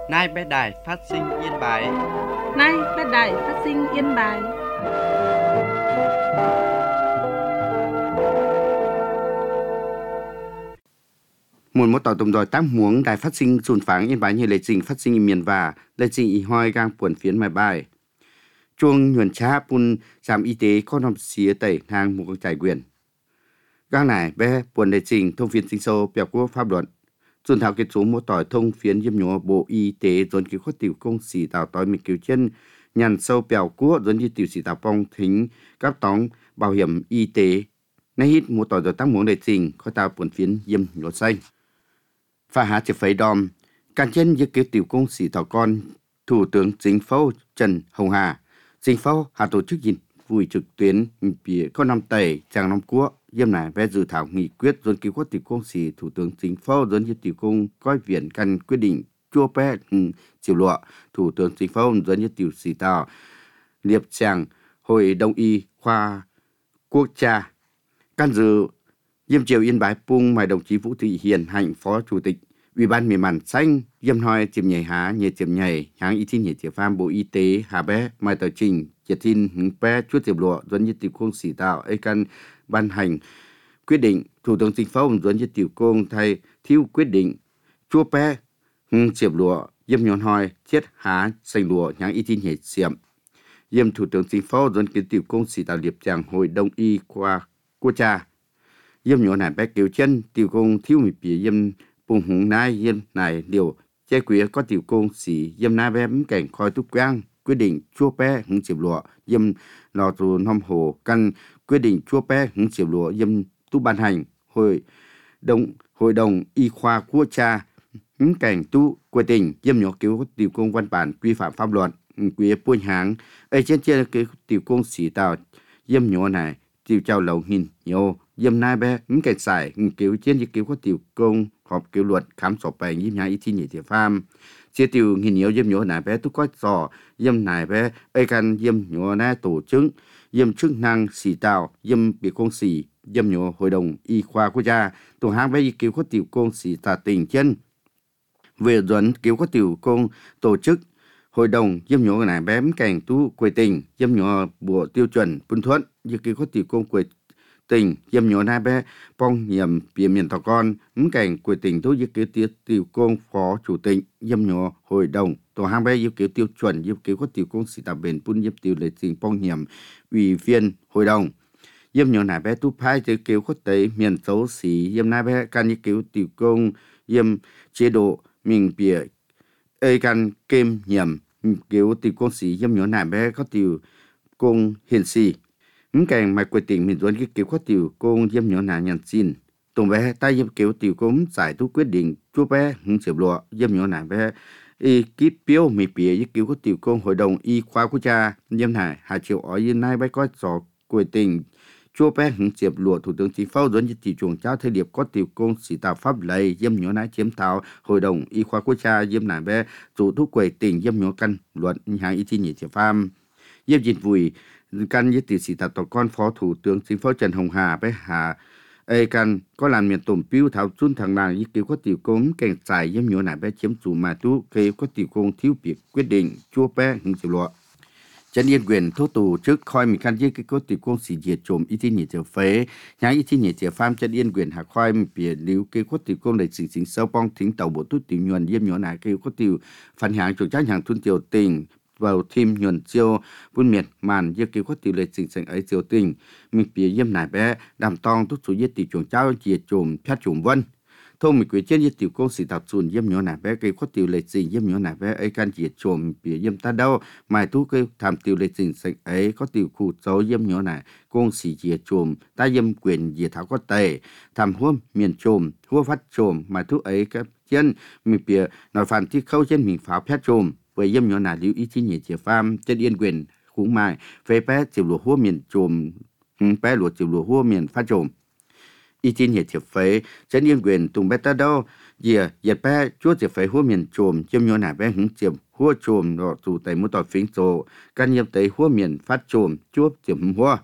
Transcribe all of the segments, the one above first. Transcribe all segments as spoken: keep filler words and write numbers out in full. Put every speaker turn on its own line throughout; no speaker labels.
Nay bé đài phát sinh yên bài.
Nay bé đài phát sinh yên bài.
Một một tàu tùng đòi tám muống đài phát sinh sùn pháng yên bài như lệ trình phát sinh miền và lệ trình y hoi gang buồn phiến mài bài. Chuông nhuận cha pun trạm y tế có nằm xía tẩy hàng một trải quyền. Gang này bé buồn lệ trình thông phiến sinh sâu bèo của pháp luận. Xuân thảo kết số một tỏi thông phiến yếm nhó bộ y tế dồn cứu khuất tiểu công sĩ tạo tỏi mình cứu chân nhằn sâu bèo của dồn như tiểu sĩ tạo phong thính các tóng bảo hiểm y tế. Nay hít một tỏi rồi tăng muống lệ trình có tạo buồn phiến yếm nhó xanh. Và hạ chỉ phải đòm, càng chân như cứu tiểu công sĩ thảo con, Thủ tướng Chính phủ Trần Hồng Hà, Chính phủ hạ tổ chức nhìn vui trực tuyến bìa có năm tẩy chàng năm quốc, yếm này về dự thảo nghị quyết dồn cứu quốc tiểu công sĩ Thủ tướng Chính phủ dồn như tiểu công coi viện căn quyết định chua bé chiều lụa, Thủ tướng Chính phủ dồn như tiểu sĩ tàu liệp chàng Hội Đông y khoa quốc gia. Căn dự Diêm Triều Yên Bái Pung mời đồng chí Vũ Thị Hiền Hạnh Phó Chủ tịch Ủy ban miền màn xanh Diêm Hoi Chiêm Nhảy Há Nhảy Chiêm Nhảy Háng Y Thiên Nhảy Chiêm Pham Bộ Y tế Hà Bé mời tờ trình Chiết Thiên Hứng Bé Chuốt Chiêm Lụa Duân Như Tiểu Công Sĩ Tạo ấy căn ban hành quyết định Thủ tướng Chính phủ Duân Như Tiểu Công thay thiếu quyết định Chua Bé Hứng Chiêm Lụa Diêm Nhon Hoi Chiết Há Xanh Lụa Háng Y Thiên Nhảy Chiêm Diêm Thủ tướng Chính phủ Duân Kiến Tiểu Công Sĩ Tạo liệp chàng Hội Đông y qua quốc gia yếm nhỏ này bé kiểu chân tiểu công thiếu một bìa yếm bùng hùng nai yếm này điều che quý có tiểu công sĩ yếm nai bé cảnh coi tu quang quyết định chua bé hứng chiều lụa yếm lò tù năm hồ căn quyết định chua bé hứng chiều lụa yếm tu ban hành hội đồng hội đồng y khoa quốc gia hứng cảnh tu quy định yếm nhỏ kiểu tiểu công văn bản quy phạm pháp luật quý buôn hàng ấy trên trên cái tiểu công sĩ tạo yếm nhỏ này tiểu trao lầu hình nhiều yếm nai bé những cảnh xài kiểu trên như kiểu có tiểu công họp kiểu luật khám sổ bày yếm nhái y thi nhị tiểu pham chia tiểu hình nhiều yếm nhỏ này bé tu có sò yếm này bé ấy căn yếm nhỏ này tổ chức yếm chức năng sĩ tạo yếm bị công sĩ yếm nhỏ hội đồng y khoa quốc gia tổ hàng bé kiểu có tiểu công sĩ tà tình chân về dẫn kiểu có tiểu công tổ chức hội đồng yếm nhỏ này bé cảnh tu quy tình yếm nhỏ bộ tiêu chuẩn phân thuận như kiểu có tiểu công quy tỉnh yếm nhỏ nai bé phong nhiệm bìa miền thọ con ứng cảnh của tỉnh thu dự kiến tiêu tiểu công phó chủ tịch yếm nhỏ hội đồng tổ hàng bé dự kiến tiêu chuẩn dự kiến có tiểu công sĩ tạp bền pun yếm tiểu lệ trình phong nhiệm ủy viên hội đồng yếm nhỏ nai bé tu phai dự kiến có tế miền xấu xí yếm nai bé can dự kiến tiểu công yếm chế độ mình bìa ê can kem nhiệm kiểu tiểu công sĩ yếm nhỏ nai bé có tiểu công hiển sĩ những cảnh mà quyết định mình dọn cái kiểu có tiểu công yếm nhỏ nà nhận xin tổng bé tay yếm kiểu tiểu công giải thu quyết định chua bé hứng chịu lụa yếm nhỏ nà bé y kíp biểu mì bìa với kiểu có tiểu công hội đồng y khoa quốc gia yếm này hai triệu ở yên nay bé có sổ quyết định chua bé hứng chịu lụa thủ tướng chính phủ dọn như thị trường trao thời điệp có tiểu công sĩ tạo pháp lệ yếm nhỏ nà chiếm thảo hội đồng y khoa quốc gia yếm này bé chủ thu quyết định yếm nhỏ căn luận hàng y thi nhị triệu pham yếm dịch vùi căn với tiểu sĩ tạo tổ con phó thủ tướng chính phủ Trần Hồng Hà với Hà ê căn có làm miền tổn piu thảo chun thằng nào như kiểu có tiểu công cảnh xài yếm nhỏ này bé chiếm chủ mà tu khi có tiểu công thiếu việc quyết định chua bé hứng chịu lụa Trần Yên Quyền thốt tù trước khoi mình căn với cái có tiểu công sĩ diệt trộm y thi nhị tiểu phế nhái y thi nhị tiểu pham Trần Yên Quyền hạ khoi mình bìa liu cái có tiểu công để sử dụng sâu bong thính tàu bộ tút tiểu nhuần yếm nhỏ này cái có tiểu phản hàng chủ trách hàng thun tiểu tình vào thêm nhuần chiêu buôn miệt màn như kiểu có tỷ lệ sinh sản ấy chiều tình mình bìa yếm nải bé đàm tong tốt số yết tỷ chuồng trao diệt trộm phát trộm vân thông mình quyết trên yết tiểu công sĩ tập xuân yếm nhỏ nải bé cái có tỷ lệ sinh yếm nhỏ nải bé ấy can diệt trộm bìa yếm ta đâu mai thu cái tham tỷ lệ sinh sản ấy có tiểu khu dấu yếm nhỏ nải công sĩ diệt trộm ta yếm quyền diệt thảo có tề tham huôm miền trộm hua phát trộm mai thu ấy cái chân mình bìa nói phảnที่เข้าtrên mình pháo phát trộm với yếm nhỏ nà lưu ý chi nhị chia pham trên Yên Quyền khủng mai phê bé chiều lúa hua miền trộm bé lúa chiều lúa hua miền phát trộm ý chi nhị chia phê trên Yên Quyền tung bé ta đâu giờ giờ bé chúa chia phê hua miền trộm yếm nhỏ nà bé hứng chiều hua trộm rồi tụ tại một tỏi phím trộm can yếm tại hua miền phát trộm chúa chiều hua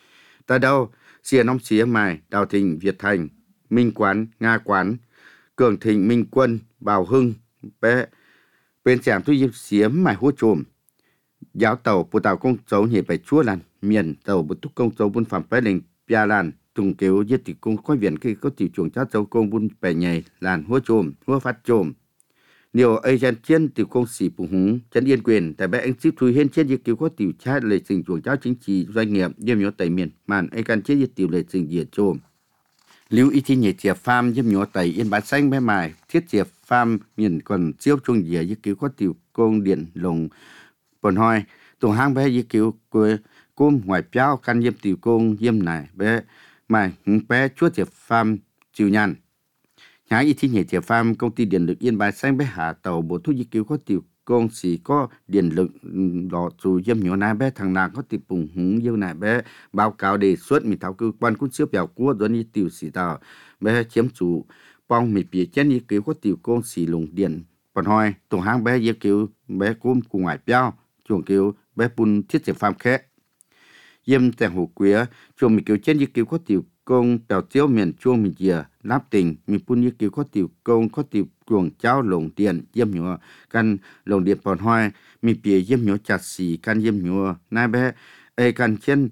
ta đâu xìa nông xìa mai Đào Thịnh Việt Thành Minh Quán Nga Quán Cường Thịnh Minh Quân Bảo Hưng bé B เป็นแจมทุยิบเสียมหมายหัวโจมยาวเต่าปูเต่ากงโจเหตุไปชั่วลันเมียนเต่าบุตุกงโจบุญฝ่ำไปเล่งปยาลันตุงเกียวยึดติกงก้อยเวียนคือก็ติวจวงเจ้าเจ้ากงบุญไปใหญ่ลานหัวโจมหัวฟัดโจมเดี๋ยวไอ้จันเชียนติวกงสีปุ่งหุงจันเอียนเกวียนแต่แบบอังซิบทุยเห็นเชียนยึดติวก็ติวชาติเลยสิ่งจวงเจ้าchính trị doanh nghiệpเยี่ยมยอดไตเมียนมันไอ้การเชียนยึดติวเลยสิ่งเหยียดโจมliu y thi nhẹ chia farm yếm nhỏ tẩy yên bán xanh bé mài thiết chia farm miền còn chiếu chung dìa y cứu có tiểu công điện lồng bồn hoi tổ hang bé y cứu quê côm ngoài piao căn yếm tiểu công yếm này bé mài bé chúa chia farm chiều nhàn nhà y thi nhẹ chia farm công ty điện lực yên bán xanh bé hạ tàu bộ thu y cứu có tiểu công sĩ có điện lực đỏ dù yếm nhỏ này bé thằng nào có tiểu bùng húng yêu này bé báo cáo đề xuất mình thảo cơ quan cũng xếp vào của dẫn y tiểu sĩ tàu bé chiếm chủ bong mình bị chết y cứu có tiểu công sĩ lùng điện còn hoi tổ hang bé y cứu bé cúm cùng ngoài piao chuồng cứu bé bún thiết chế farm khác yếm tèng hồ quía chuồng mình cứu chết y cứu có tiểu công tàu chiếu miền chuông mình dìa láp tình mình bún y cứu có tiểu công có tiểu chuồng cháu lồng điện yếm nhỏ căn lồng điện còn hoi mình bị yếm nhỏ chặt xì căn yếm nhỏ nai bé ai căn trên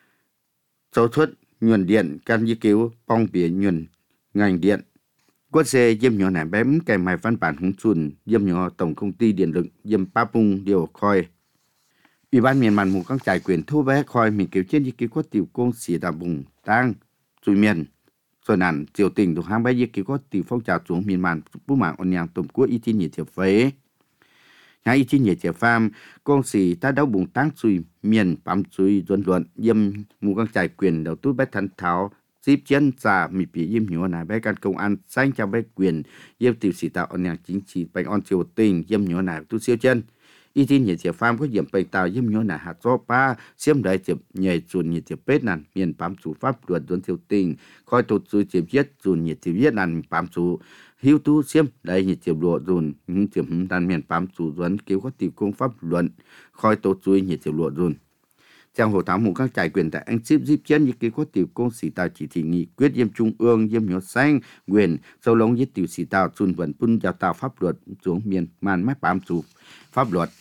số thuất nhuần điện căn y cứu bong bìa nhuần ngành điện quốc xe yếm nhỏ này bém kèm mài văn bản hùng chun yếm nhỏ tổng công ty điện lực yếm pa pung điều khoi ủy ban miền màn mù các trải quyền thu vé khoi mình cứu trên y cứu có tiểu công xì đà bùng tăng chui miềnส่วนนั้นเจียวติ่งถูกห้างใบยี่กี่ก็ตีฟ้องจากสูงมีมันผู้หมางอันยังตุ่มกู้อีที่เหนียเจียวเฟยหาอีที่เหนียเจียวฟาร์มกองสีถ้าเดาบุงตั้งซุยเมียนปั๊มซุยล้วนๆเยี่ยมหมู่กังใจเกวียนเดาตู้ใบทันเท้าซีบเจียนจ่ามีปียิ้มหัวหน้าใบการกงอันสร้างจะใบเกวียนเยี่ยมติวสีตาอันยังจิงจีไปออนเจียวติ่งเยี่ยมหัวหน้าตู้เซียวเจียนอีที่เหนียเจียวฟาร์มก็เยี่ยมไปตาวเยี่ยมหัวหน้าหาดโซป้าเสียมได้เจ็บใหญ่จุนเหนียเจียวเป็ดนั่นเมียนปั๊มสูฟ้าปลวดล้วนเจียวติ่งคอยตัวซุยเจียวเย็ดจุนเหนียเจียวเย็ดนั่นปั๊มสูhiu tu xiêm đại nhiệt chiều lụa dùn những chiều hứng đàn miền bám chủ duẩn cứu có tiểu công pháp luận khoi tổ chuối nhiệt chiều lụa dùn trong hồ thảo mù các trải quyền tại anh ship zip chân như cứu có tiểu công sĩ tàu chỉ thị nghị quyết yêm trung ương yêm nhỏ xanh quyền sâu lông với tiểu sĩ tàu chun vận pun giáo tàu pháp luật xuống miền màn mái bám chủ pháp luật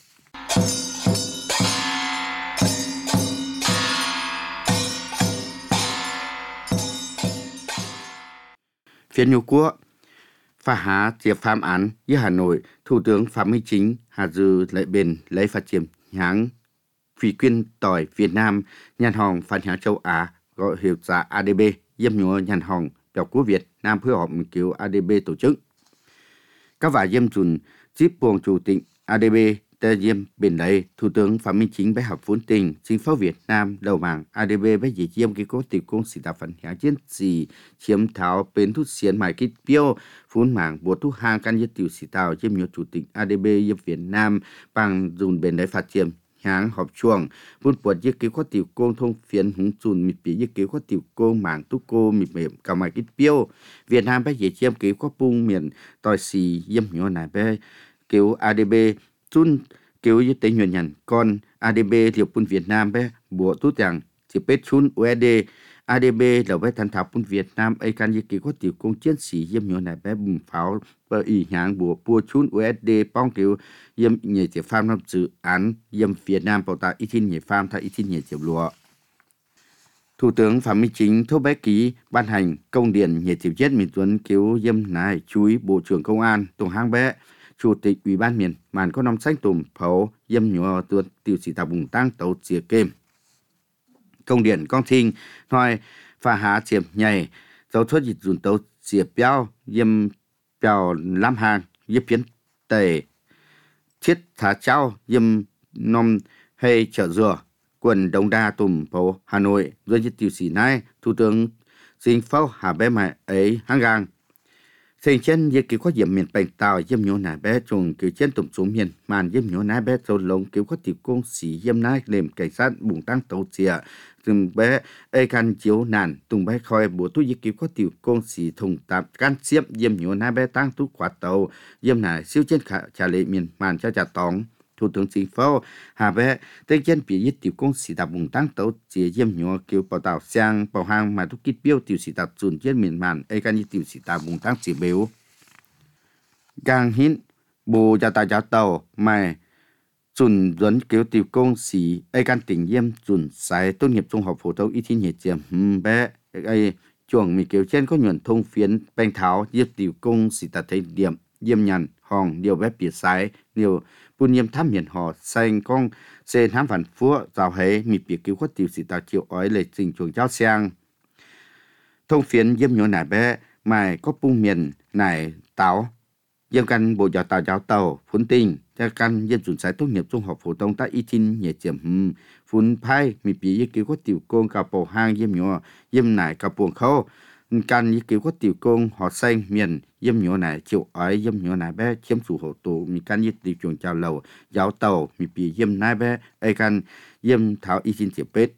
phiên nhu quốc phá há triệt phạm án với Hà Nội, Thủ tướng Phạm Minh Chính Hà Dư lại bền lấy phát triển hãng Thủy Quyên tỏi Việt Nam, nhàn hòng phát hãng châu Á gọi hiệu giá a đê bê, yếm nhúa nhàn hòng biểu của Việt Nam phối hợp nghiên cứu a đê bê tổ chức. Các vả yếm chùn giúp buồng chủ tịch a đê bê tờ yếm bền lấy Thủ tướng Phạm Minh Chính bái học vốn tình chính phủ Việt Nam đầu mảng a đê bê bái dĩ yếm cái cố tiểu công sĩ tạo phần hãng chiến sĩ chiếm tháo bến thút xiên mài kích piêu phun mảng bộ thu hàng căn nhất tiểu sĩ tạo chiếm nhiều chủ tịch a đê bê yếm Việt Nam bằng dùng bền lấy phát triển hãng họp chuồng vun bột yếm cái cố tiểu công thông phiến húng chùn mịt bị yếm cái cố tiểu công mảng tu cô mịt mềm cả mài kích piêu Việt Nam bái dĩ yếm cái cố bung miền tỏi xì yếm nhiều này bái kiểu a đê bê chun kiểu như tế nhuận nhận còn a đê bê liệu pun Việt Nam bé bộ tốt rằng chỉ biết chun u ét đê a đê bê là bé thành thảo pun Việt Nam ấy can như kiểu có tiểu công chiến sĩ yếm nhỏ này bé bùng pháo bờ ý hạng bộ pua chun u ét đê bong kiểu yếm nhảy tiểu farm làm dự án yếm Việt Nam bảo ta ít thiên nhảy farm thay ít thiên nhảy tiểu lúa. Thủ tướng Phạm Minh Chính thúc bé ký ban hành công điện nhảy tiểu chết miền tuấn kiểu yếm này chú ý Bộ trưởng Công an tổng hang bé Chủ tịch Ủy ban miền màn có năm xanh tùm phấu yếm nhỏ tuột tiểu sĩ tạo bùng tăng tàu chìa kêm. Công điện con thinh nói phá há chiếm nhảy dấu thuất dịch dùn tàu chìa béo yếm béo làm hàng yếm phiến tề thiết thả trao yếm nông hay chợ dừa quần Đông Đa tùm phấu Hà Nội rồi dịch tiểu sĩ này Thủ tướng Chính phủ Hà bé mẹ ấy hang gang Thành chân như kiểu có diệm miền bành tàu yếm nhô nà bé trùng kiểu chân tụm xuống miền màn yếm nhô nà bé dâu lông kiểu có tiểu công sĩ yếm nái lềm cảnh sát bùng tăng tàu chìa từng bé ê can chiếu nàn tùng bé khoi bố tu như kiểu có tiểu công sĩ thùng tạp can xiếp yếm nhô nà bé tăng tu quạt tàu yếm nà siêu chân khả trả lệ miền màn cho trả tóng. Thủ tướng Chính phủ Hà bé tây chân bị yết tiểu công sĩ tạp bùng tăng tàu chìa yếm nhô kiểu bảo tàu sang bảo hàng mà tu kít biêu tiểu sĩ tạp dùn chân miền màn ê can như tiểu sĩ tạp bùng tăng chìa béo. Càng hiến bộ gia tài giáo tàu mà chuẩn dẫn kiểu tiểu công sĩ ai can tỉnh yếm chuẩn sai tốt nghiệp trung học phổ thông ít thi nhiệt chiếm ừm bé ai chuồng mi kiểu trên có nhuận thông phiến bánh tháo yếm tiểu công sĩ ta thấy điểm yếm nhàn hòn điều bé biệt sai điều buôn yếm thám hiền họ xanh con xe thám phản phúa giáo hệ mi biệt kiểu có tiểu sĩ ta chịu ói lệ trình chuồng giáo sang thông phiến yếm nhỏ nải bé mài có bung miền nải táo yếm căn bộ giáo tàu giáo tàu phun tinh cho căn yếm chuẩn sai tốt nghiệp trung học phổ thông ta ít tin nhẹ chiếm ừm phun phai mi bị yếm kiểu có tiểu công cả bộ hang yếm nhỏ yếm nải cả buồng khâu căn yếm kiểu có tiểu công họ xanh miền yếm nhỏ nải chịu ói yếm nhỏ nải bé chiếm chủ hộ tụ mi căn yếm tiểu chuồng chào lầu giáo tàu mi bị yếm nải bé ai căn yếm tháo ít tin chiếm bết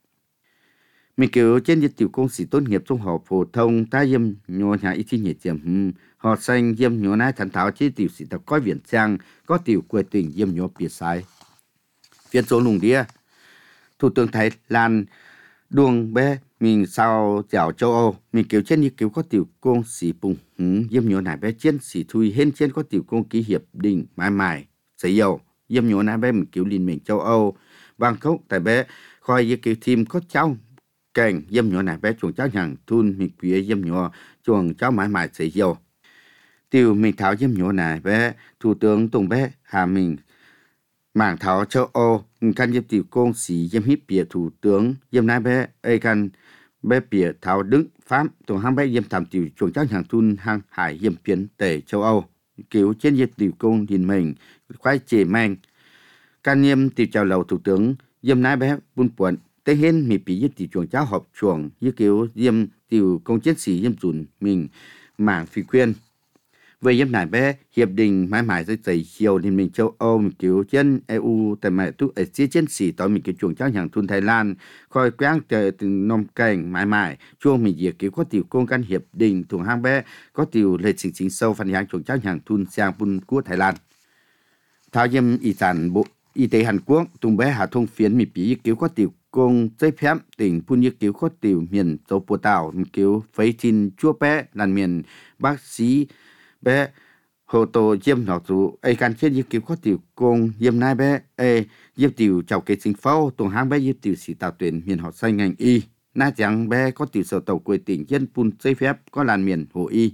mình kiểu trên những tiểu công sĩ tốt nghiệp trung học phổ thông ta yếm nhỏ nhà ít tin nhẹ chiếm ừm họ xanh yếm nhỏ nải thành tháo chế tiểu sĩ tập coi viện trang có tiểu quê tình yếm nhỏ biệt sai phiên số lùng đĩa thủ tướng Thái Lan đuông bé mình sau chào châu Âu mình kiểu trên như kiểu có tiểu công sĩ bùng hứng yếm nhỏ nải bé trên sĩ thui hên trên có tiểu công ký hiệp định mãi mãi giấy dầu yếm nhỏ nải bé mình kiểu liên minh châu Âu bằng khúc tại bé khỏi như kiểu team có cháu cảnh yếm nhỏ nải bé chuồng cháu hàng thun mình phía yếm nhỏ chuồng cháu mãi mãi giấy dầu tiểu mình tháo yếm nhỏ nải bé thủ tướng Tùng bé hà mình mảng tháo châu Âu căn yếm tiểu công sĩ yếm hiệp bìa thủ tướng yếm nải bé ai căn bé bìa tháo đứng pháp tổng hàng bé yếm thảm tiểu chuồng cháu hàng thun hàng hải yếm biến tể châu Âu kiểu trên yếm tiểu công điền mình khoái chề mang can yếm tiểu chào lầu thủ tướng yếm nải bé buôn buồn tế hên mi bị yếm tiểu chuồng cháu họp chuồng như kiểu yếm tiểu công chiến sĩ yếm dùn mình mảng phi khuyên về yếm nải bé hiệp định mãi mãi sẽ dày chiều liên minh châu Âu mình kiểu trên e u tại mẹ tu ở chia chiến sĩ tao mình kiểu chuồng cháu hàng thun Thái Lan coi quang chờ từ nông cảnh mãi mãi chuông mình việc kiểu có tiểu công can hiệp định thùng hang bé có tiểu lệ chính chính sâu phần hàng chuồng cháu hàng thun sang bun của Thái Lan thao yếm y sản bộ y tế Hàn Quốc tung bé hạ thông phiến mình bị kiểu có tiểu công giấy phép tỉnh phun như kiểu có tiểu miền châu Pô Tàu mình kiểu phấy tin chua bé là miền bác sĩ bé hồ tô yếm nọ tụ ai can chết yếm kiểu có tiểu công yếm nai bé ai yếm tiểu chào kế sinh phao tuồng hang bé yếm tiểu sĩ tạo tuyển miền họ xanh ngành y na chẳng bé có tiểu sở tàu quê tỉnh dân phun giấy phép có làn miền hồ y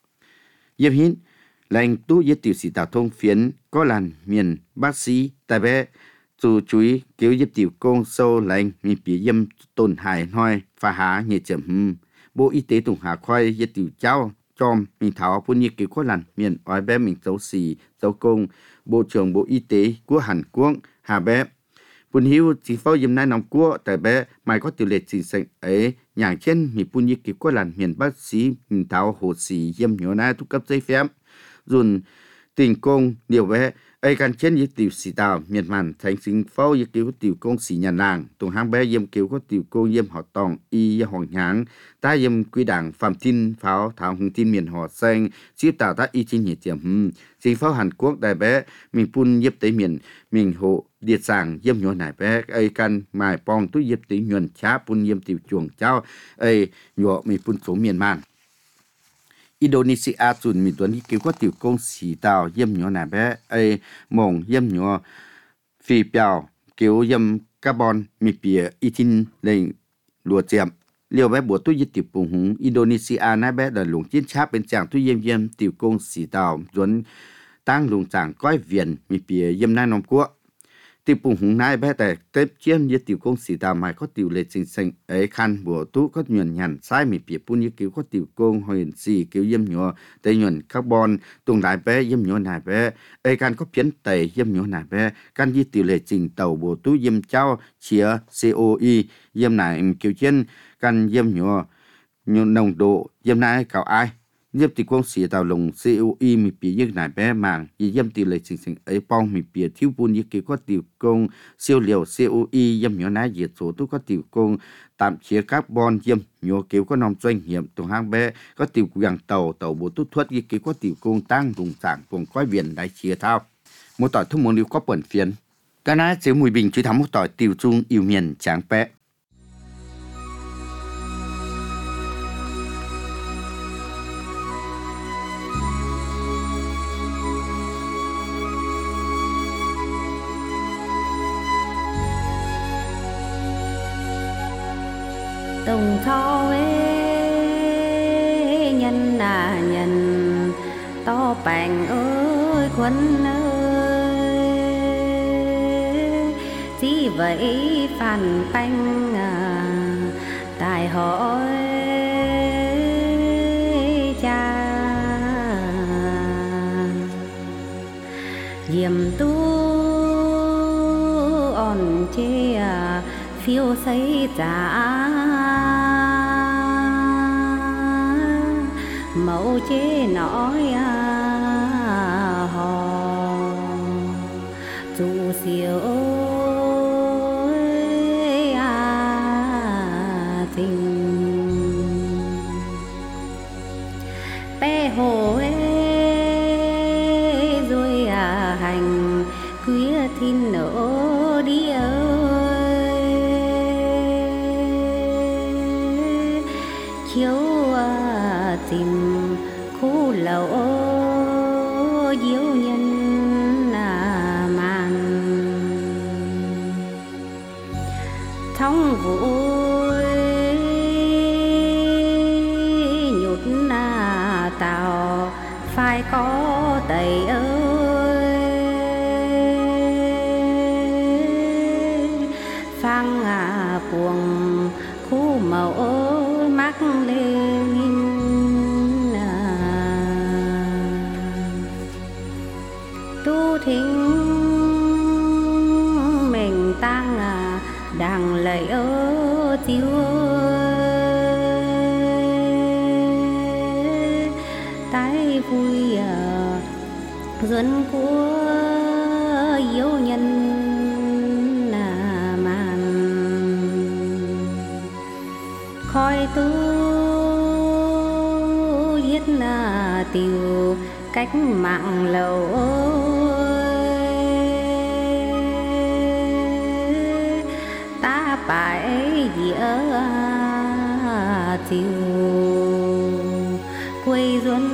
yếm hín lành tu yếm tiểu sĩ tạo thông phiến có làn miền bác sĩ tại bé dù chuối kiểu yếm tiểu công sâu lành mình bị yếm tổn hại hoi phá há nhẹ chậm bộ y tế tùng hà khoai yếm tiểu cháu chom mình tháo phun như kiểu có lần miền oai bé mình dấu xì dấu công bộ trưởng bộ y tế của Hàn Quốc hà bé phun hiu chỉ phao yếm nai nòng của tại bé mai có tiểu lệ chính sách ấy nhàng trên mình phun như kiểu có lần miền bác sĩ mình tháo hồ xì yếm nhỏ nai thu cấp giấy phép dùn tình công điều bé ai can trên như tiểu sĩ tàu miền màn thành sinh phao như kiểu tiểu công sĩ nhà làng tùng hang bé yếm kiểu có tiểu công yếm họ tòng y hoàng nháng ta yếm quy đảng phạm tin pháo thảo hùng tin miền họ xanh xíu tạo ta y chín nhiệt tiệm hm sinh phao Hàn Quốc đại bé mình phun yếp tới miền mình hộ điệt sàng yếm nhỏ nải bé ai can mài pong tu yếp tới nhuần chá phun yếm tiểu chuồng cháu ai nhỏ mình phun số miền màn Indonesia chuẩn mình tuấn kiểu có tiểu công sĩ tàu yếm nhỏ nải bé ai mong yếm nhỏ phi biểu kiểu yếm carbon mi bìa y tin lên lùa chèm liều bé bùa tu yếm tiểu bùng hùng Indonesia nải bé là lùng chiến cháp bên chàng tu yếm yếm tiểu công sĩ tàu tuấn tăng lùng chàng coi viện mi bìa yếm nai nòng quốc tiểu bùng hùng nai bé tại tép chiêm như tiểu công sĩ tàu mày có tiểu lệ chính sinh ấy khăn bùa tu có nhuận nhàn sai mi bìa bún như kiểu có tiểu công hồi xì kiểu yếm nhỏ tây nhuận carbon tung lại bé yếm nhỏ nai bé ấy khăn có phiến tây yếm nhỏ nai bé căn như tiểu lệ trình tàu bùa tu yếm trao chia xê o e yếm nai kiểu trên căn yếm nhỏ nhuận nồng độ yếm nai cào ai yếm tiểu công sĩ tàu lồng xê o e mi bìa như nai bé màng yếm tiểu lệ chính sinh ấy pong mi bìa thiếu bún như kiểu có tiểu công siêu liều xê o e yếm nhỏ nai diệt số tu có tiểu công tạm chia carbon yếm nhỏ kiểu có nòng doanh nghiệp tùng hang bé có tiểu quảng tàu tàu bộ tu thuật như kiểu có tiểu công tăng vùng sản vùng coi viện đại chia thao một tỏi thông muốn liu có bẩn phiền cái này chỉ mùi bình chỉ thắm một tỏi tiểu trung yêu miền tráng bé
tùng thọ ê nhân là nhân to bành ơi quân ơi chỉ vậy phản banh à, tài hỏi cha diệm tu on chê à, phiêu xây trả mẫu chế nói à, hò dù siêu à, tình bé hồ ê rồi à, hành quý thiên nở đi ơi chiếu à, tìm khu lầu diếu nhân à, màn thông vui nhút à, tàu phải có đầy ơi phang à, cuồng khu màu ơi mắc lên tu thính mình tăng à, đằng lấy ơ tiêu tái vui à, dân của yêu nhân à, màn khói tu giết à, tiêu cách mạng lâu ta phải dĩa chiều quê xuân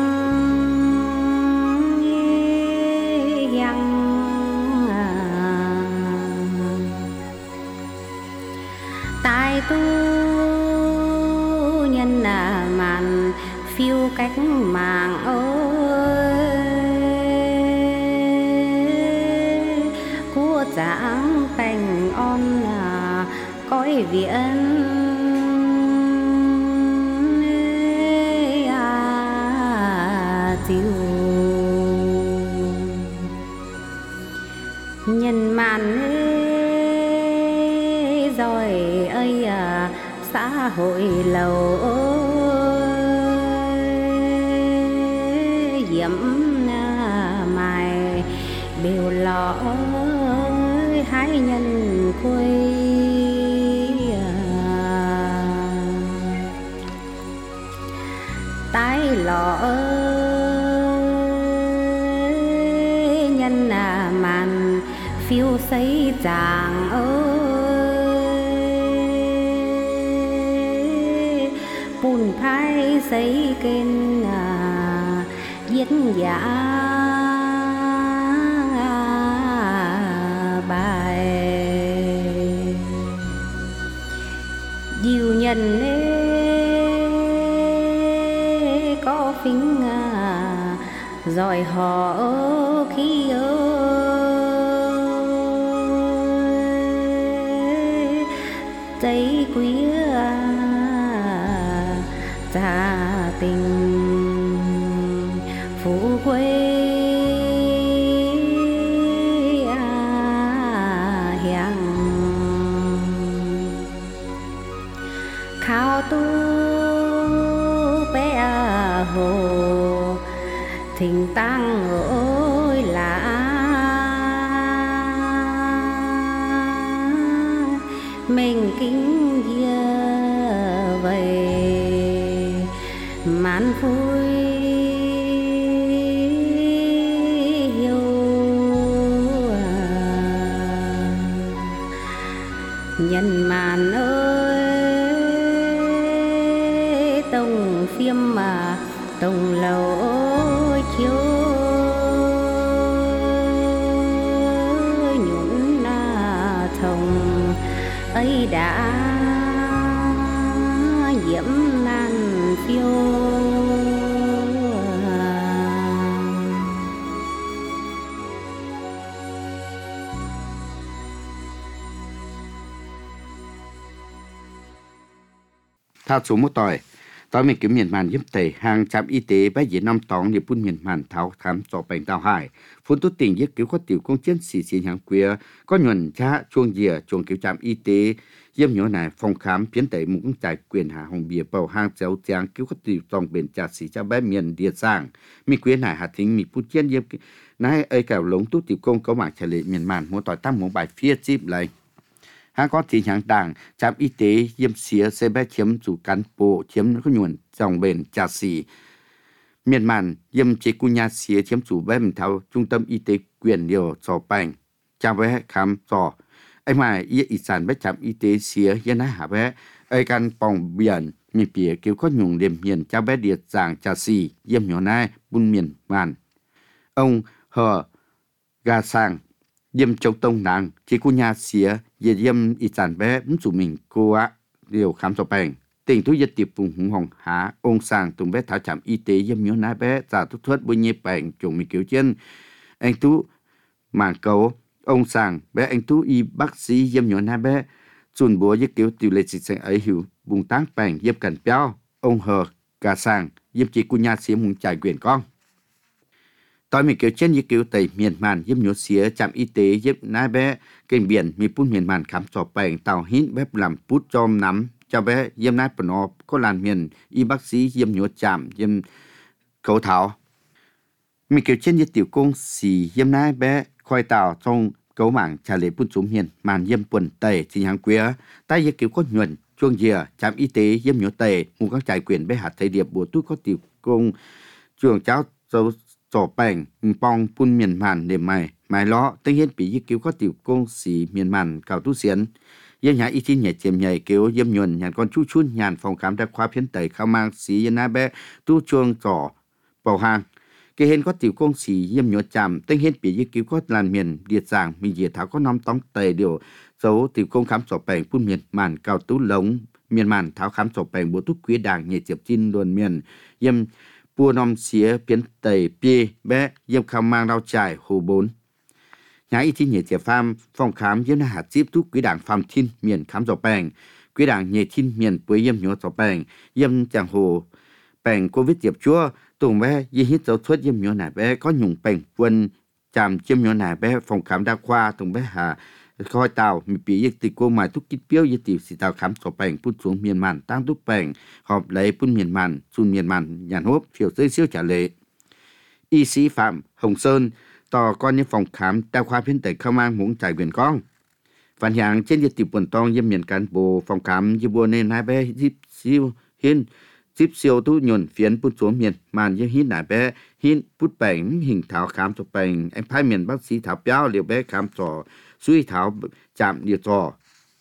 yang tai tu nhân là màn phiêu cách mạng ơi của giảng bành on là cõi viện à, tiêu nhân màn rồi ơi à, xã hội lầu diễm mài đều lọ hái nhân quê tái lọ nhân à, màn phiêu xây chàng ơi bùn thái xây kênh à, giết giả bài diệu nhân ê, có phính à, rồi họ khi ơi cháy quý à, gia tình phú quê à, hiang khao tu bé à, hồ thình tăng ơi là mình kính kia vậy màn vui yêu nhân màn ơi tông phiêm mà tông lầu chiếu nhún thồng ấy đã
thao số một tỏi tỏi mình kiểu miền màn giúp tề hàng trạm y tế bé dễ năm tóng như phun miền màn tháo khám cho bệnh tàu hải phun tốt tình giúp cứu có tiểu công chiến sĩ sĩ hàng queer có nhuận cha chuông dìa chuông cứu trạm y tế yếm nhớ này phòng khám phiến tẩy muốn trải quyền hạ hồng bìa bầu hang chéo tráng cứu có tiểu tòng bền trà sĩ cha bé miền địa sang mi quyến này hạ thính mi phun chiến yếm nãy ấy cả lống tốt tiểu công có mạng trả lệ miền màn muốn tỏi tăng muốn bài phía chip lại hàng có thị hàng đảng trạm y tế yếm xía xe bé chiếm chủ cán bộ chiếm có nhuận dòng bền trà sĩ miền màn yếm chế cu nhà xía chiếm chủ bé mình thao trung tâm y tế quyền điều cho bành cha bé khám cho ai mà y ý sản bé trạm y tế xía yên á hả bé ai can phòng biển mi bìa kêu có nhung đêm miền cha bé điệt giảng trà xì yếm nhỏ nai bun miền màn ông hờ gà sang yếm châu tông nàng chế cu nhà xía ye yếm ý sản bé muốn chủ mình cô á điều khám cho bành tỉnh thu dịch tiệp vùng hùng hồng há ông sang tùng bé thảo trạm y tế yếm nhỏ nai bé giả thuốc thuốc bôi nhẹ bành chủng mình kiểu trên anh tú màn cầu ông sang bé anh tú y bác sĩ yếm nhỏ nai bé chuẩn búa với kiểu tiểu lệ dịch ấy hiểu vùng táng bành yếm cảnh béo ông hờ gà sang yếm chỉ cu nhà xía muốn trải quyền con tỏi mình kiểu trên như kiểu tây miền màn yếm nhớ xía trạm y tế yếm nai bé kênh biển mi phun miền màn khám cho bành tàu hít bé làm pút chom nắm cho bé yếm nai bẩn ọ có làn miền y bác sĩ yếm nhớ chạm yếm cầu thảo mi kiểu trên như tiểu công xì yếm nai bé khoai tàu trong cấu mảng trả lệ phun xuống miền màn yếm quần tây chỉ hàng queer tay yếm kiểu có nhuận chuông dìa trạm y tế yếm nhớ tây muốn các trải quyền bé hạt thầy điệp bùa tút có tiểu công trường cháu dấu tổ bành pong phun miền màn để mày mày ló tên hiến bị yếm kiểu có tiểu công xì miền màn cào tu xiên yếm nhà y chi nhảy chìm nhảy kiểu yếm nhuận nhàn con chú chun nhàn phòng khám đa khoa phiến tây khao mang xì yếm nai bé tu chuông trò bầu hàng cái hên có tiểu công sĩ yếm nhớ chạm tên hên bị yếm cứu có làn miền điệt giảng mình dễ tháo có năm tóm tề điều dấu tiểu công khám sổ bèn phun miền màn cao tú lống miền màn tháo khám sổ bèn bố túc quý đảng nhẹ chẹp chin luồn miền yếm bua nom xía biến tề pie bé yếm khao mang đau trải hồ bốn nhà y chi nhẹ chẹp pham phòng khám yếm hạt chip túc quý đảng pham thiên miền khám sổ bèn quý đảng nhẹ thiên miền với yếm nhớ sổ bèn yếm chẳng hồ bèn covid chẹp chúa tùng bé y hít dấu thuốc yếm nhỏ nải bé có nhung bèn quân chạm chiêm nhỏ nải bé phòng khám đa khoa tùng bé hà khoi tàu mi bị yết tì cô mài thuốc kít béo yết tì xì tàu khám sổ bèn phun xuống miền màn tăng thuốc bèn họp lấy phun miền màn xuân miền màn nhàn hốp phiểu rơi siêu trả lệ y sĩ Phạm Hồng Sơn tò con những phòng khám đa khoa phiên tây khao mang muốn trải quyền con phản hàng trên yết tì quần tong yếm miền cán bộ phòng khám yếm bùa nên hai bé zip siêu hiên zip siêu tu nhuận phiến phun xuống miền màn như hít nải bé hít phút bèn hình tháo khám cho bèn anh phái miền bác sĩ tháo béo liều bé khám cho suy tháo chạm điều cho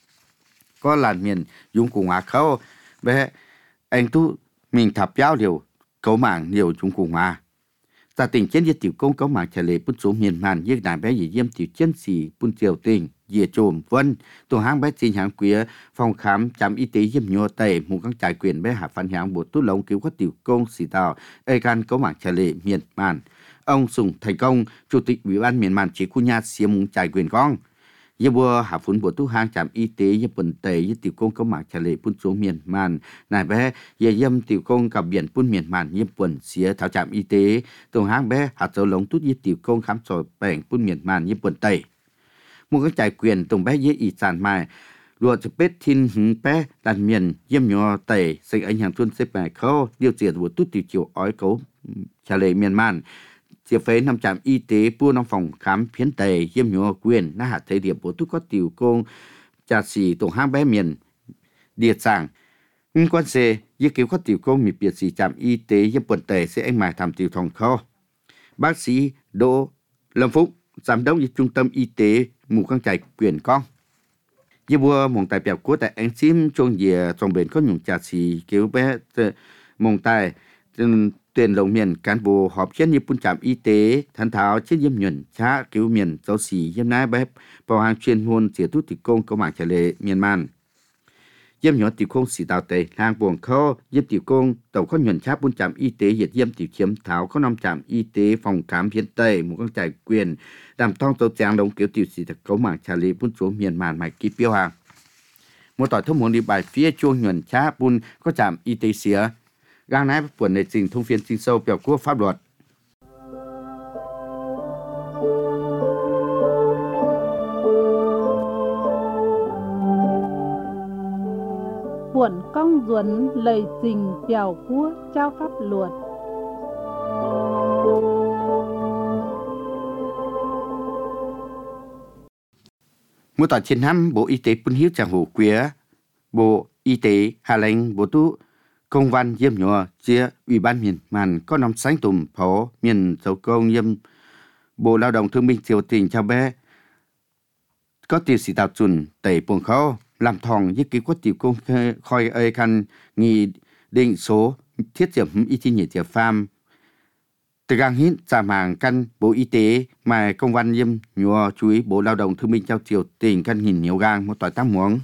có làn miền dùng cùng hóa khâu bé anh tu mình tháo béo liều cấu mạng liều dùng cùng hóa gia tình trên như tiểu công cấu mạng trả lệ phun xuống miền màn như nải bé gì yếm tiểu chân xì phun triều tình dìa trồm vân tổ hang bé xin hàng quía phòng khám trạm y tế yếm nhô tây muốn các trải quyền bé hạ phản hàng bộ tú lông cứu các tiểu công xì tàu ê can cấu mạng trả lệ miền màn ông Sùng Thành Công chủ tịch ủy ban miền màn chỉ khu nhà xía muốn trải quyền con yếm bùa hạ phun bộ tú hang trạm y tế yếm bẩn tây yếm tiểu công cấu mạng trả lệ phun xuống miền màn nải bé yếm yếm tiểu công cặp biển phun miền màn yếm bẩn xía thảo trạm y tế tổ hang bé hạ dấu lông tút yếm tiểu công khám sổ bèn phun miền màn yếm bẩn tây muốn các trải quyền tùng bé dễ ý sản mai lùa chụp bết thiên hứng bé đàn miền yếm nhỏ tẩy xây ảnh hàng tuân xếp bài khâu điều trị của tút tiểu chiều ói cấu trả lời miền màn chia phế năm trạm y tế bua năm phòng khám phiến tây yếm nhỏ quyền na hạt thời điểm của tút có tiểu công trà xì tổ hang bé miền điệt sàng quan xe yếm cứu có tiểu công mì biệt xì trạm y tế yếm quần tây sẽ anh mài làm tiểu thòng khâu bác sĩ Đỗ Lâm Phúc giám đốc trung tâm y tế mù căng trải quyền con như bùa mong tài biểu của tại anh sim trong dìa trong bến có nhung trà xì cứu bé mong tài tuyển lồng miền cán bộ họp trên như phun trạm y tế thanh tháo trên yếm nhuận cha cứu miền giáo xì yếm nai bé bảo hàng chuyên môn xỉa tút tịch công có mạng trả lệ miền màn yếm nhỏ tiểu công xì tàu tây hàng buồng khâu yếm tiểu công tàu có nhuận cha phun trạm y tế hiệt yếm tiểu chiếm tháo có năm trạm y tế phòng khám phiên tây một con trải quyền làm thong tàu trang đồng kiểu tiểu xì thật cấu mạng trả lệ phun xuống miền màn mạch ký tiêu hàng một tỏi thông muốn đi bài phía chuông nhuận cha bun có trạm y tế xía gang nái buồn để trình thông phiên trình sâu biểu quốc pháp luật.
Buồn công duẩn lời trình biểu quốc trao pháp luật.
Một tỏi trên năm Bộ Y tế bun hiếu chẳng hồ quía Bộ Y tế Hà Lan Bộ Tu công văn yếm nhọ chia Ủy ban miền màn có năm sáng tùm phó miền dấu công yếm Bộ Lao động Thương binh Triều Tình cho bé có tiêu sĩ tạo chuẩn tẩy buồng khó làm thòng với ký quất tiểu công khoi ơi khăn nghị định số thiết điểm y tế nhiệt tiểu pham từ gang hít giảm hàng căn Bộ Y tế mà công văn yếm nhọ chú ý Bộ Lao động Thương binh trao Triều Tình căn nghìn nhiều gang một tỏi tám muống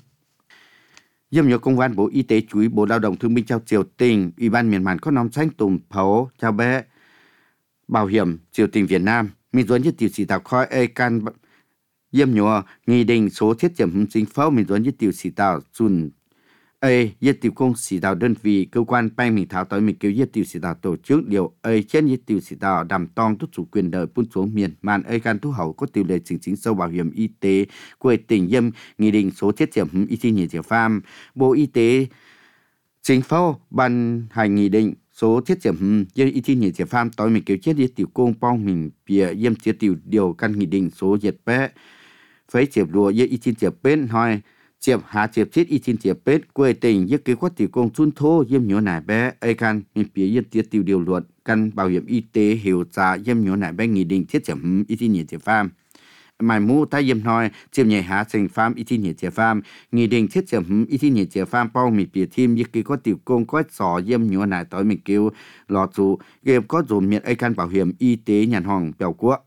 Dâm nhớ công văn Bộ Y tế chú ý Bộ Lao động Thương binh trao Triều Tình, Ủy ban miền màn có nóm xanh tùm phấu trao bé bảo hiểm Triều Tình Việt Nam. Mình dẫn như tiểu sĩ tạo khói ê can dâm nhớ nghị định số thiết điểm chính phủ mình dẫn như tiểu sĩ tạo dùn ê như tiểu công sĩ tạo đơn vị cơ quan bang mình thảo tới mình kêu như tiểu sĩ tạo tổ chức điều ê trên như tiểu sĩ tạo đàm tong tốt chủ quyền đời buôn xuống miền màn ê can thu hậu có tiểu lệ chính chính sâu bảo hiểm y tế của tỉnh dâm nghị định số thiết điểm y tế nhiệt tiểu pham Bộ Y tế chính phủ ban hành nghị định số thiết điểm dân y tế nhiệt tiểu pham tới mình kêu chết như tiểu công bong mình bìa dâm chia tiểu điều căn nghị định số diệt bé phải chiệp lùa như y tế chiệp bên hỏi chiệp hạ chiệp thiết y tin chiệp bết quê tình với kế hoạch tiểu công chun thô yếm nhớ nải bé ai can mình phía yên tiết tiêu điều luật căn bảo hiểm y tế hiệu giá yếm nhớ nải bé nghị định thiết chấm y tin nhiệt chiệp pham mài mu ta yếm nói chiệp nhảy hạ thành pham y tin nhiệt chiệp pham nghị định thiết chấm y tin nhiệt chiệp pham bao mình phía thêm với kế hoạch tiểu công có sò yếm nhớ nải tới mình kêu lọt dù game có dồn miệng ai can bảo hiểm y tế nhàn hoàng bèo quốc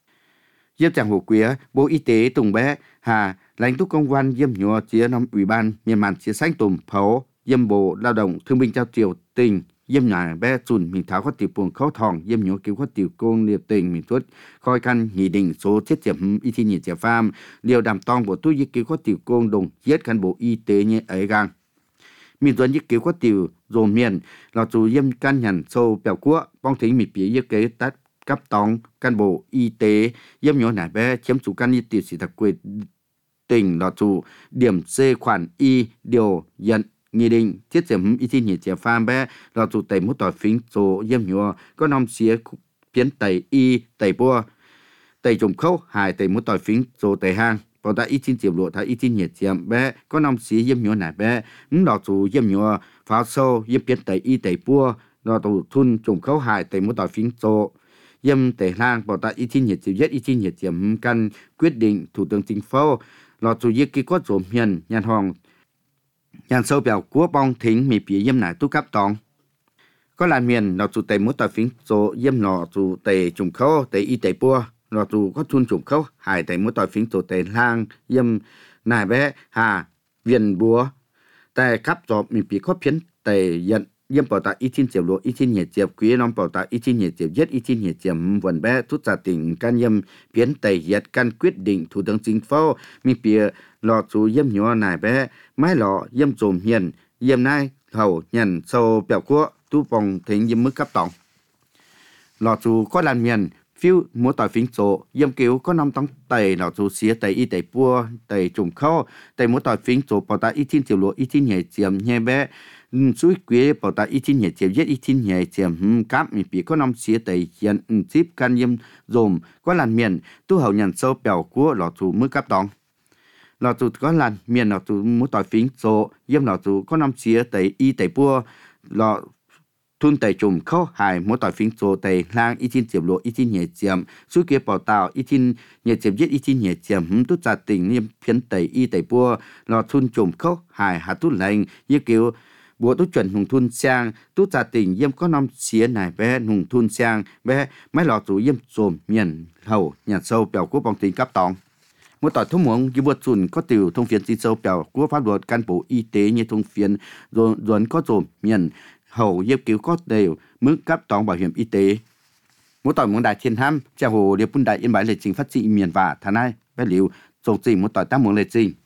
yếm chẳng hồ quía Bộ Y tế tùng bé hà lãnh tụ công văn yếm nhớ chia năm Ủy ban miền màn chia xanh tùm phấu yếm Bộ Lao động Thương binh trao Triều Tình yếm nhà bé chùn mình tháo có tiểu buồng khâu thòng yếm nhớ cứu có tiểu công liệp tình mình tuất khoi căn nghị định số thiết điểm y thi nhiệt trẻ pham điều đàm tong bộ tu y cứu có tiểu công đồng giết cán bộ y tế như ấy gang mình tuấn y cứu có tiểu dồn miền là chủ yếm căn nhận sâu bèo quốc bong thính mình phía y kế tát cấp tòng cán bộ y tế yếm nhớ nải bé chiếm chủ căn y tiểu sĩ đặc quyền tỉnh là chủ điểm C khoản Y điều nhận nghị định thiết điểm y thi nhiệt trẻ pham bé là chủ tẩy mút tỏi phính số yếm nhua có năm xía biến tẩy Y tẩy bua tẩy trùng khâu hài tẩy mút tỏi phính số tẩy hang bảo ta y tin chiều lộ ta y tin nhiệt trẻ bé có năm xía yếm nhua nải bé ứng là chủ yếm nhua pháo sâu yếm biến tẩy Y tẩy bua là chủ thun trùng khâu hài tẩy mút tỏi phính số yếm tẩy lang bảo ta y tin nhiệt chiều y tin nhiệt trẻ căn quyết định Thủ tướng Chính phủ lọt chủ yếu ký quát rộm hiền nhàn hoàng nhàn sâu bèo của bong thính mì phía yếm nải tu cấp tòng có làn miền lọt chủ tẩy mút tỏi phính số yếm lọt chủ tẩy trùng khâu tẩy y tẩy bua lọt chủ có thun trùng khâu hải tẩy mút tỏi phính số tẩy lang yếm nải bé hà viền búa tẩy cấp rộm mì phía có phiến tẩy nhận yếm bảo ta y tin chiều lộ y tin nhiệt chiều quý non bảo ta y tin nhiệt chiều nhất y tin nhiệt chiều vần bé thút ra tỉnh can yếm biến tẩy nhiệt can quyết định Thủ tướng Chính phủ mi bìa lọ chú yếm nhỏ nải bé mái lọ yếm dồn hiền yếm nai hầu nhận sâu bèo quốc tu vòng thính yếm mức cấp tổng lọ chú có làn miền phiêu múa tỏi phính số yếm cứu có năm tông tẩy lọ chú xía tẩy y tẩy bua tẩy trùng khâu tẩy múa tỏi phính số bảo ta y tin chiều lộ y tin nhiệt chiều nhẹ bé suy quý bảo ta y tin nhiệt chiều nhất y tin nhiệt chiều cáp mi bị có năm xía tẩy hiện chip can yếm dồn có làn miền tu hậu nhận sâu bèo của lọ chú mức cấp tổng lọ chú có làn miền lọ chú múa tỏi phính số yếm lọ chú có năm xía tẩy y tẩy bua lọ thun tẩy trùng khâu hài múa tỏi phính số tẩy lang y tin chiều lộ y tin nhiệt chiều suy quý bảo tàu y tin nhiệt chiều nhất y tin nhiệt chiều tu trả tình yếm phiến tẩy y tẩy bua lọ thun trùng khâu hài hạt tu lành như kiểu bộ tu chuẩn hùng thun sang tu trả tình yếm có năm xía này bé hùng thun sang bé mấy lọ chủ yếm dồn miền hầu nhà sâu bèo của bong tính cấp tòng một tỏi thông muỗng như vượt chuẩn có tiểu thông phiến xin sâu bèo của pháp luật cán bộ y tế như thông phiến rồi rồi có dồn miền hầu yếm cứu có đều mức cấp tòng bảo hiểm y tế một tỏi muỗng đại thiên ham treo hồ điệp bún đại yên bái lệ trình phát trị miền và thà nai bé liu dồn gì một tỏi tam muỗng lệ trình